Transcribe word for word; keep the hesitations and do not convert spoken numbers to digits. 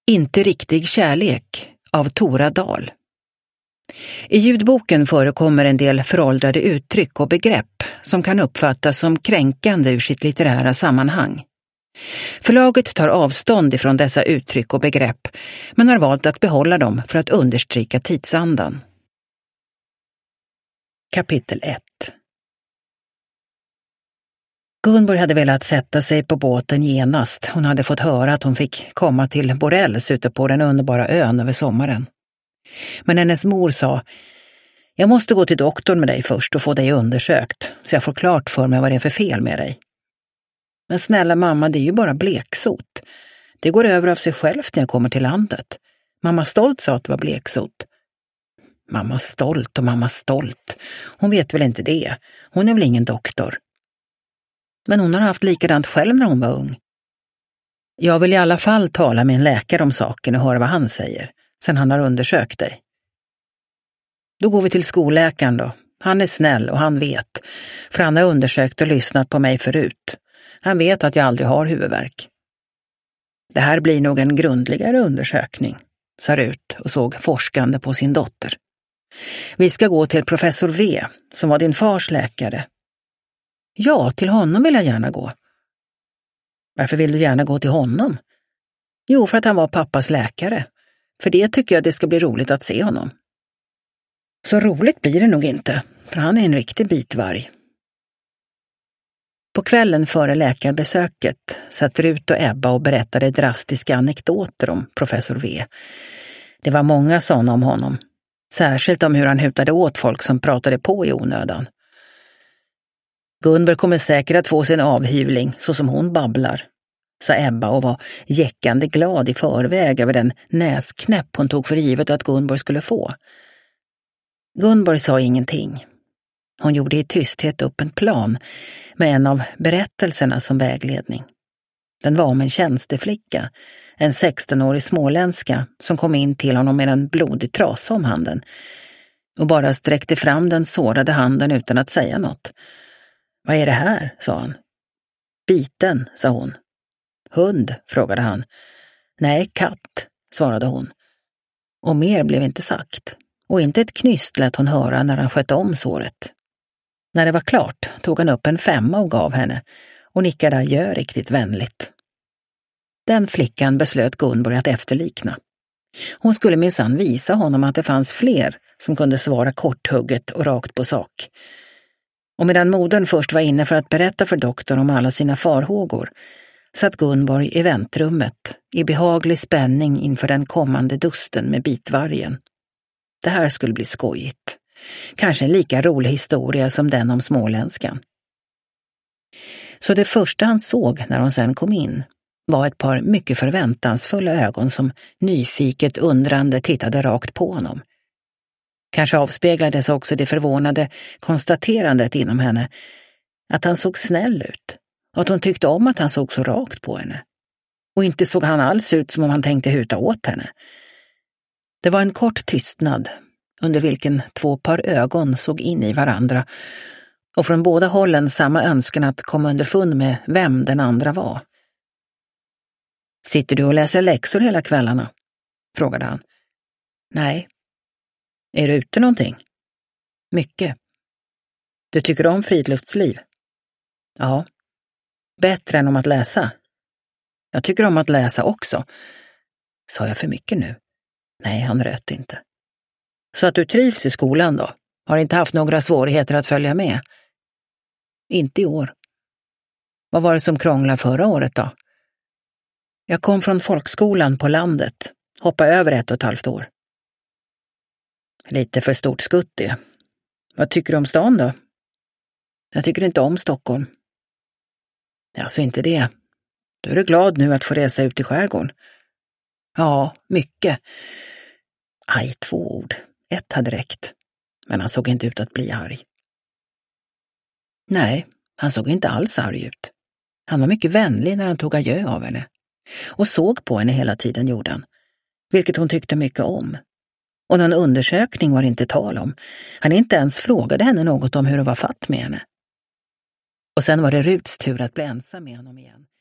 Inte riktig kärlek av Tora Dahl. I ljudboken förekommer en del föråldrade uttryck och begrepp som kan uppfattas som kränkande ur sitt litterära sammanhang. Förlaget tar avstånd ifrån dessa uttryck och begrepp men har valt att behålla dem för att understryka tidsandan. Kapitel ett. Gunborg hade velat sätta sig på båten genast. Hon hade fått höra att hon fick komma till Borells ute på den underbara ön över sommaren. Men hennes mor sa: "Jag måste gå till doktorn med dig först och få dig undersökt, så jag får klart för mig vad det är för fel med dig." "Men snälla mamma, det är ju bara bleksot. Det går över av sig självt när jag kommer till landet. Mamma Stolt sa att det var bleksot." "Mamma Stolt och mamma Stolt. Hon vet väl inte det. Hon är väl ingen doktor." "Men hon har haft likadant själv när hon var ung." "Jag vill i alla fall tala med en läkare om saken och höra vad han säger, sen han har undersökt dig." "Då går vi till skolläkaren då. Han är snäll och han vet, för han har undersökt och lyssnat på mig förut. Han vet att jag aldrig har huvudvärk." "Det här blir nog en grundligare undersökning", sa Rut och såg forskande på sin dotter. "Vi ska gå till professor V, som var din fars läkare." "Ja, till honom vill jag gärna gå." "Varför vill du gärna gå till honom?" "Jo, för att han var pappas läkare. För det tycker jag det ska bli roligt att se honom." "Så roligt blir det nog inte, för han är en riktig bitvarg." På kvällen före läkarbesöket satt Rut och Ebba och berättade drastiska anekdoter om professor V. Det var många sådana om honom, särskilt om hur han hutade åt folk som pratade på i onödan. "Gunborg kommer säkert att få sin avhyvling så som hon babblar", sa Ebba och var jäckande glad i förväg över den näsknäpp hon tog för givet att Gunborg skulle få. Gunborg sa ingenting. Hon gjorde i tysthet upp en plan med en av berättelserna som vägledning. Den var om en tjänsteflicka, en sextonårig småländska som kom in till honom med en blodig trasa om handen och bara sträckte fram den sårade handen utan att säga något. "Vad är det här?" sa han. "Biten", sa hon. "Hund?" frågade han. "Nej, katt", svarade hon. Och mer blev inte sagt. Och inte ett knyst lät hon höra när han skötte om såret. När det var klart tog han upp en femma och gav henne och nickade adjö riktigt vänligt. Den flickan beslöt Gunborg att efterlikna. Hon skulle minsann visa honom att det fanns fler som kunde svara korthugget och rakt på sak. Och medan modern först var inne för att berätta för doktorn om alla sina farhågor, satt Gunborg i väntrummet i behaglig spänning inför den kommande dusten med bitvargen. Det här skulle bli skojigt. Kanske en lika rolig historia som den om småländskan. Så det första han såg när hon sen kom in var ett par mycket förväntansfulla ögon som nyfiket undrande tittade rakt på honom. Kanske avspeglades också det förvånade konstaterandet inom henne att han såg snäll ut och att hon tyckte om att han såg så rakt på henne. Och inte såg han alls ut som om han tänkte huta åt henne. Det var en kort tystnad under vilken två par ögon såg in i varandra och från båda hållen samma önskan att komma underfund med vem den andra var. "Sitter du och läser läxor hela kvällarna?" frågade han. "Nej." "Är du ute någonting?" "Mycket." "Du tycker om friluftsliv?" "Ja." "Bättre än om att läsa?" "Jag tycker om att läsa också." "Sa jag för mycket nu?" Nej, han röt inte. "Så att du trivs i skolan då? Har inte haft några svårigheter att följa med?" "Inte i år." "Vad var det som krånglade förra året då?" "Jag kom från folkskolan på landet. Hoppa över ett och ett halvt år." "Lite för stort skutt det. Vad tycker du om stan då?" "Jag tycker inte om Stockholm." "Alltså inte det. Då är du glad nu att få resa ut i skärgården." "Ja, mycket." Aj, två ord. Ett hade räckt. Men han såg inte ut att bli arg. Nej, han såg inte alls arg ut. Han var mycket vänlig när han tog adjö av henne. Och såg på henne hela tiden, gjorde han. Vilket hon tyckte mycket om. Och någon undersökning var det inte tal om. Han inte ens frågade henne något om hur det var fatt med henne. Och sen var det Ruts tur att bli ensam med honom igen.